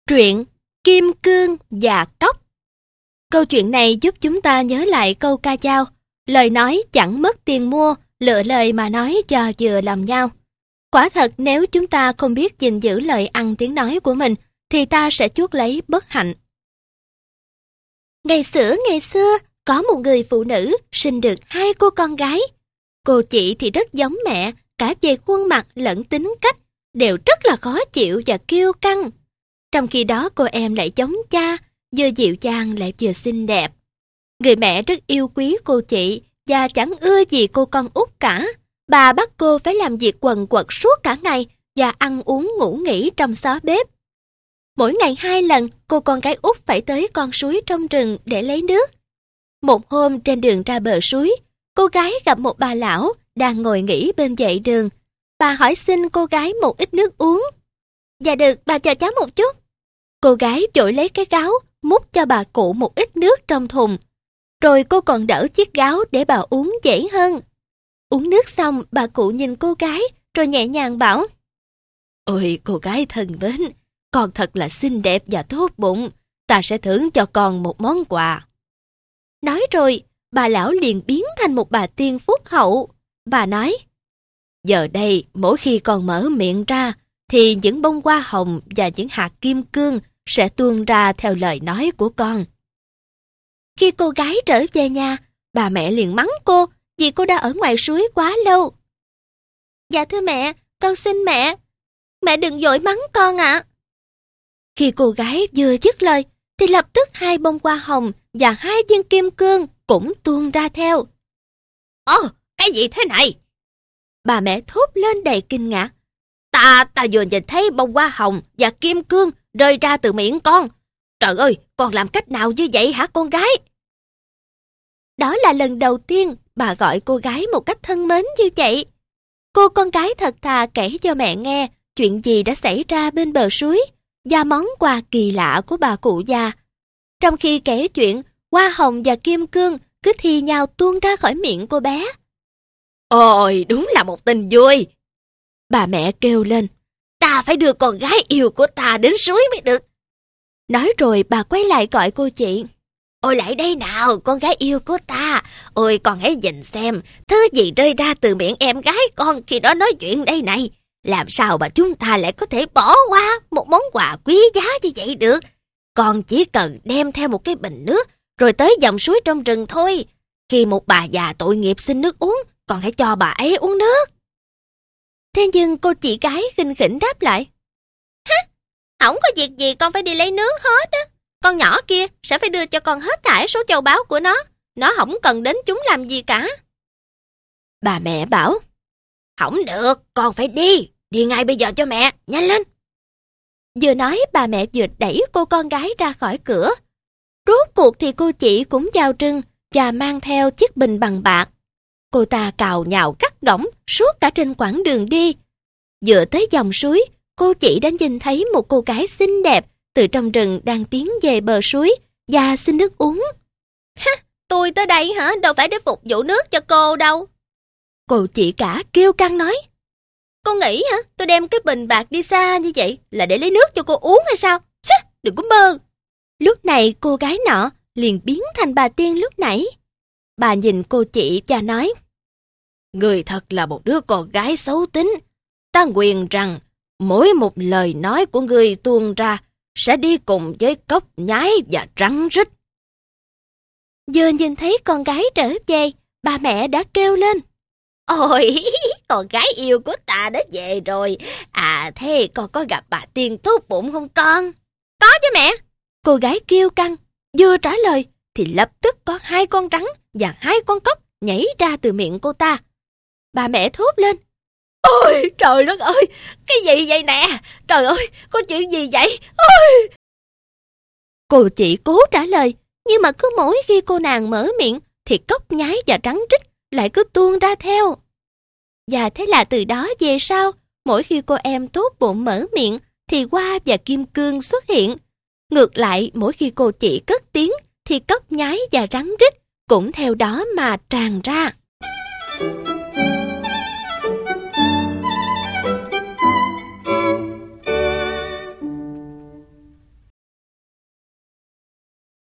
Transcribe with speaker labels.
Speaker 1: Truyện Kim Cương và Cóc. Câu chuyện này giúp chúng ta nhớ lại câu ca dao: lời nói chẳng mất tiền mua, lựa lời mà nói cho vừa lòng nhau. Quả thật, nếu chúng ta không biết gìn giữ lời ăn tiếng nói của mình, thì ta sẽ chuốc lấy bất hạnh. Ngày xưa, có một người phụ nữ sinh được 2 cô con gái. Cô chị thì rất giống mẹ, cả về khuôn mặt lẫn tính cách, đều rất là khó chịu và kiêu căng. Trong khi đó cô em lại giống cha, vừa dịu dàng lại vừa xinh đẹp. Người mẹ rất yêu quý cô chị và chẳng ưa gì cô con út cả. Bà bắt cô phải làm việc quần quật suốt cả ngày và ăn uống ngủ nghỉ trong xó bếp. Mỗi ngày 2 lần, cô con gái út phải tới con suối trong rừng để lấy nước. Một hôm trên đường ra bờ suối, cô gái gặp một bà lão đang ngồi nghỉ bên vệ đường. Bà hỏi xin cô gái một ít nước uống. Dạ được, bà chờ cháu một chút. Cô gái vội lấy cái gáo, múc cho bà cụ một ít nước trong thùng. Rồi cô còn đỡ chiếc gáo để bà uống dễ hơn. Uống nước xong, bà cụ nhìn cô gái, rồi nhẹ nhàng bảo: Ôi cô gái thân mến, con thật là xinh đẹp và tốt bụng, ta sẽ thưởng cho con một món quà. Nói rồi, bà lão liền biến thành một bà tiên phúc hậu. Bà nói: Giờ đây, mỗi khi con mở miệng ra, thì những bông hoa hồng và những hạt kim cương sẽ tuôn ra theo lời nói của con. Khi cô gái trở về nhà, bà mẹ liền mắng cô vì cô đã ở ngoài suối quá lâu. Dạ thưa mẹ, con xin mẹ. Mẹ đừng vội mắng con ạ. Khi cô gái vừa dứt lời, thì lập tức 2 bông hoa hồng và 2 viên kim cương cũng tuôn ra theo. Ồ, cái gì thế này? Bà mẹ thốt lên đầy kinh ngạc. Ta vừa nhìn thấy bông hoa hồng và kim cương rơi ra từ miệng con. Trời ơi, con làm cách nào như vậy hả con gái? Đó là lần đầu tiên bà gọi cô gái một cách thân mến như vậy. Cô con gái thật thà kể cho mẹ nghe chuyện gì đã xảy ra bên bờ suối và món quà kỳ lạ của bà cụ già. Trong khi kể chuyện, hoa hồng và kim cương cứ thi nhau tuôn ra khỏi miệng cô bé. Ôi, đúng là một tin vui! Bà mẹ kêu lên. Ta phải đưa con gái yêu của ta đến suối mới được. Nói rồi bà quay lại gọi cô chị. Ôi lại đây nào, con gái yêu của ta. Ôi con hãy nhìn xem, thứ gì rơi ra từ miệng em gái con khi đó nói chuyện đây này. Làm sao mà chúng ta lại có thể bỏ qua một món quà quý giá như vậy được. Con chỉ cần đem theo một cái bình nước rồi tới dòng suối trong rừng thôi. Khi một bà già tội nghiệp xin nước uống, con hãy cho bà ấy uống nước. Thế nhưng cô chị gái khinh khỉnh đáp lại. Hả? Không có việc gì con phải đi lấy nước hết á. Con nhỏ kia sẽ phải đưa cho con hết thảy số châu báu của nó không cần đến chúng làm gì cả. Bà mẹ bảo. Không được, con phải đi ngay bây giờ cho mẹ, nhanh lên. Vừa nói bà mẹ vừa đẩy cô con gái ra khỏi cửa. Rốt cuộc thì cô chị cũng vào rừng và mang theo chiếc bình bằng bạc. Cô ta cào nhào cắt gỏng suốt cả trên quãng đường đi. Vừa tới dòng suối, cô chị đã nhìn thấy một cô gái xinh đẹp từ trong rừng đang tiến về bờ suối và xin nước uống. Ha, tôi tới đây hả? Đâu phải để phục vụ nước cho cô đâu. Cô chị cả kêu căng nói. Cô nghĩ hả? Tôi đem cái bình bạc đi xa như vậy là để lấy nước cho cô uống hay sao? Xá, đừng có mơ. Lúc này cô gái nọ liền biến thành bà tiên lúc nãy. Bà nhìn cô chị và nói. Người thật là một đứa con gái xấu tính. Ta nguyền rằng mỗi một lời nói của người tuôn ra sẽ đi cùng với cốc nhái và rắn rít. Vừa nhìn thấy con gái trở về, bà mẹ đã kêu lên. Ôi, con gái yêu của ta đã về rồi. À thế con có gặp bà tiên tốt bụng không con? Có chứ mẹ. Cô gái kêu căng, vừa trả lời thì lập tức có 2 con rắn và 2 con cóc nhảy ra từ miệng cô ta. Bà mẹ thốt lên. Ôi trời đất ơi, cái gì vậy nè? Trời ơi, có chuyện gì vậy? Ôi! Cô chị cố trả lời, nhưng mà cứ mỗi khi cô nàng mở miệng thì cốc nhái và rắn rít lại cứ tuôn ra theo. Và thế là từ đó về sau, mỗi khi cô em tốt bụng mở miệng thì hoa và kim cương xuất hiện. Ngược lại, mỗi khi cô chị cất tiếng thì cốc nhái và rắn rít cũng theo đó mà tràn ra.